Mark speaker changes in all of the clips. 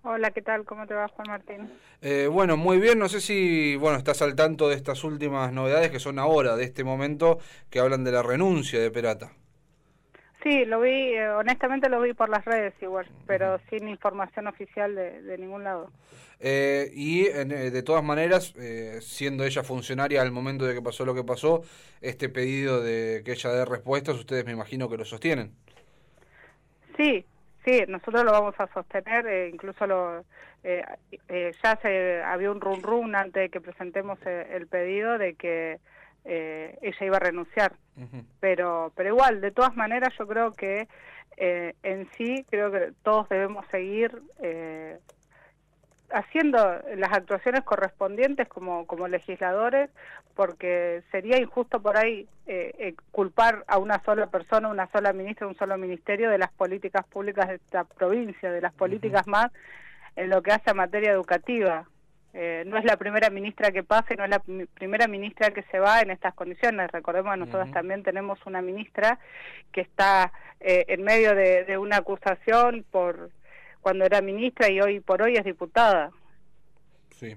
Speaker 1: Hola, ¿qué tal? ¿Cómo te va, Juan Martín?
Speaker 2: Bueno, muy bien. No sé si estás al tanto de estas últimas novedades que son ahora, de este momento, que hablan de la renuncia de Perata.
Speaker 1: Sí, lo vi, honestamente lo vi por las redes igual,
Speaker 2: Ujú.
Speaker 1: pero sin información oficial de ningún lado.
Speaker 2: De todas maneras, siendo ella funcionaria al momento de que pasó lo que pasó, este pedido de que ella dé respuestas, ustedes me imagino que lo sostienen.
Speaker 1: Sí, sí, nosotros lo vamos a sostener, incluso eh, ya había un run run antes de que presentemos el pedido de que ella iba a renunciar,
Speaker 2: Ujú.
Speaker 1: pero igual, de todas maneras yo creo que en sí, creo que todos debemos seguir haciendo las actuaciones correspondientes como legisladores, porque sería injusto por ahí culpar a una sola persona, una sola ministra, un solo ministerio de las políticas públicas de esta provincia, de las
Speaker 2: Ujú.
Speaker 1: políticas más en lo que hace a materia educativa. No es la primera ministra que pasa y no es la primera ministra que se va en estas condiciones. Recordemos que nosotros
Speaker 2: Ujú.
Speaker 1: también tenemos una ministra que está en medio de una acusación por cuando era ministra y hoy por hoy es diputada.
Speaker 2: Sí.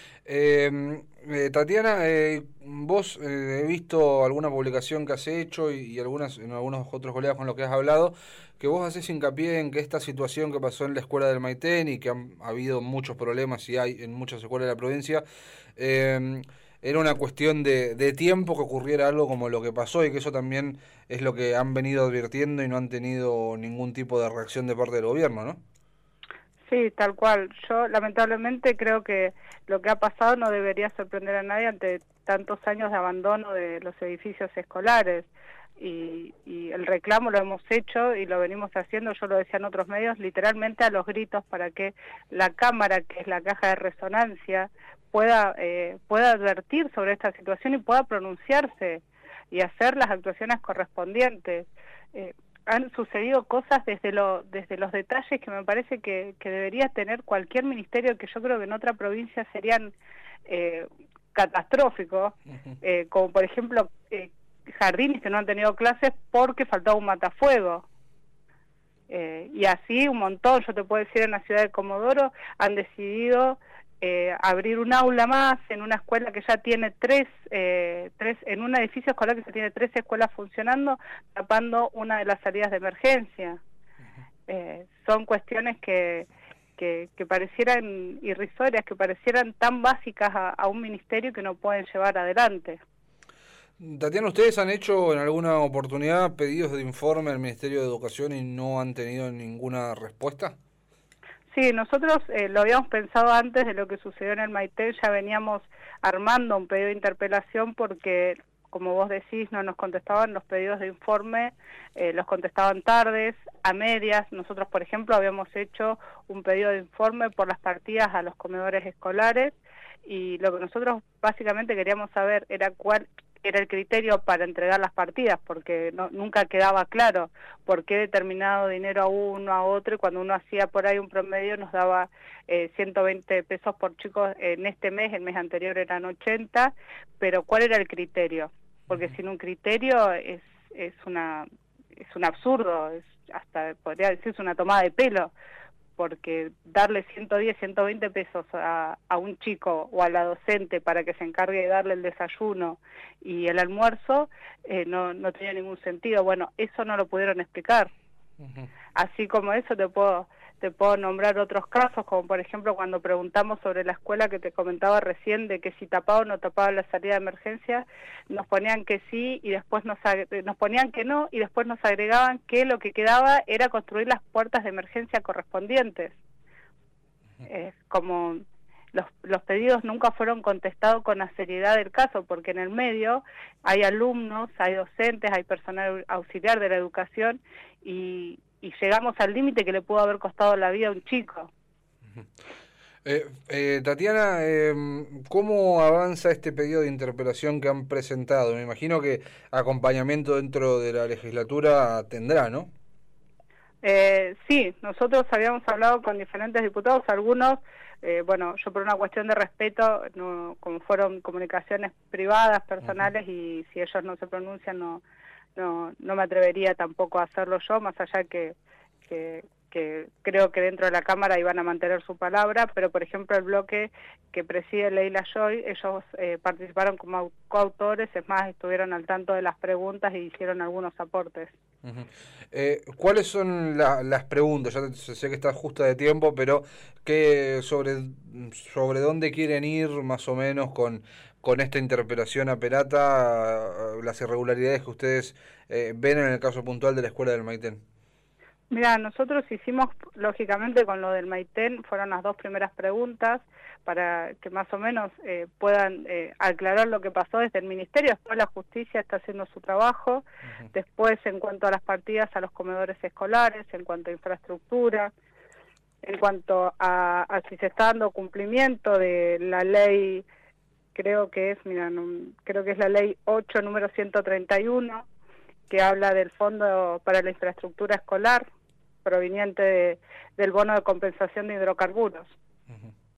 Speaker 2: Tatiana, vos he visto alguna publicación que has hecho y algunas en algunos otros colegas con los que has hablado, que vos haces hincapié en que esta situación que pasó en la escuela del Maitén y que han habido muchos problemas y hay en muchas escuelas de la provincia, era una cuestión de tiempo que ocurriera algo como lo que pasó y que eso también es lo que han venido advirtiendo y no han tenido ningún tipo de reacción de parte del gobierno, ¿no?
Speaker 1: Sí, tal cual. Yo lamentablemente creo que lo que ha pasado no debería sorprender a nadie ante tantos años de abandono de los edificios escolares. Y el reclamo lo hemos hecho y lo venimos haciendo, yo lo decía en otros medios, literalmente a los gritos para que la Cámara, que es la caja de resonancia, pueda advertir sobre esta situación y pueda pronunciarse y hacer las actuaciones correspondientes. Eh, Han sucedido cosas desde los detalles que me parece que debería tener cualquier ministerio, que yo creo que en otra provincia serían eh, catastróficos,
Speaker 2: Ujú.
Speaker 1: como por ejemplo jardines que no han tenido clases porque faltaba un matafuego. Y así un montón, yo te puedo decir, en la ciudad de Comodoro han decidido abrir un aula más en una escuela que ya tiene en un edificio escolar que ya tiene 3 escuelas funcionando, tapando una de las salidas de emergencia. Son cuestiones que parecieran irrisorias, que parecieran tan básicas a un ministerio que no pueden llevar adelante.
Speaker 2: Tatiana, ¿ustedes han hecho en alguna oportunidad pedidos de informe al Ministerio de Educación y no han tenido ninguna respuesta?
Speaker 1: Sí, nosotros lo habíamos pensado antes de lo que sucedió en el Maitén, ya veníamos armando un pedido de interpelación porque, como vos decís, no nos contestaban los pedidos de informe, los contestaban tardes, a medias. Nosotros, por ejemplo, habíamos hecho un pedido de informe por las partidas a los comedores escolares y lo que nosotros básicamente queríamos saber era cuál era el criterio para entregar las partidas, porque nunca quedaba claro por qué determinado dinero a uno, a otro, y cuando uno hacía por ahí un promedio nos daba 120 pesos por chicos en este mes, el mes anterior eran 80, pero ¿cuál era el criterio? Porque sin un criterio es es un absurdo, es hasta podría decirse una tomada de pelo, porque darle 110, 120 pesos a un chico o a la docente para que se encargue de darle el desayuno y el almuerzo, no tenía ningún sentido. Bueno, eso no lo pudieron explicar.
Speaker 2: Ujú.
Speaker 1: Así como eso te puedo nombrar otros casos, como por ejemplo cuando preguntamos sobre la escuela que te comentaba recién, de que si tapaba o no tapaba la salida de emergencia, nos ponían que sí y después nos ponían que no y después nos agregaban que lo que quedaba era construir las puertas de emergencia correspondientes. Como los pedidos nunca fueron contestados con la seriedad del caso, porque en el medio hay alumnos, hay docentes, hay personal auxiliar de la educación y llegamos al límite que le pudo haber costado la vida a un chico.
Speaker 2: Tatiana, ¿cómo avanza este pedido de interpelación que han presentado? Me imagino que acompañamiento dentro de la legislatura tendrá, ¿no?
Speaker 1: Sí, nosotros habíamos hablado con diferentes diputados, algunos, bueno, yo por una cuestión de respeto, no, como fueron comunicaciones privadas,
Speaker 2: Ujú.
Speaker 1: personales, y si ellos no se pronuncian, no me atrevería tampoco a hacerlo yo, más allá que que creo que dentro de la Cámara iban a mantener su palabra, pero por ejemplo el bloque que preside Leila Joy, ellos participaron como coautores, es más, estuvieron al tanto de las preguntas y hicieron algunos aportes.
Speaker 2: ¿Cuáles son las preguntas? Ya sé que está justa de tiempo, pero sobre dónde quieren ir más o menos con esta interpelación a Perata, las irregularidades que ustedes ven en el caso puntual de la escuela del Maitén?
Speaker 1: Mira, nosotros hicimos, lógicamente con lo del Maitén, fueron las dos primeras preguntas para que más o menos puedan aclarar lo que pasó desde el Ministerio. Después la justicia está haciendo su trabajo. Después, en cuanto a las partidas a los comedores escolares, en cuanto a infraestructura, en cuanto a si se está dando cumplimiento de la ley, creo que es la ley 8, número 131, que habla del Fondo para la Infraestructura Escolar, proveniente del bono de compensación de hidrocarburos.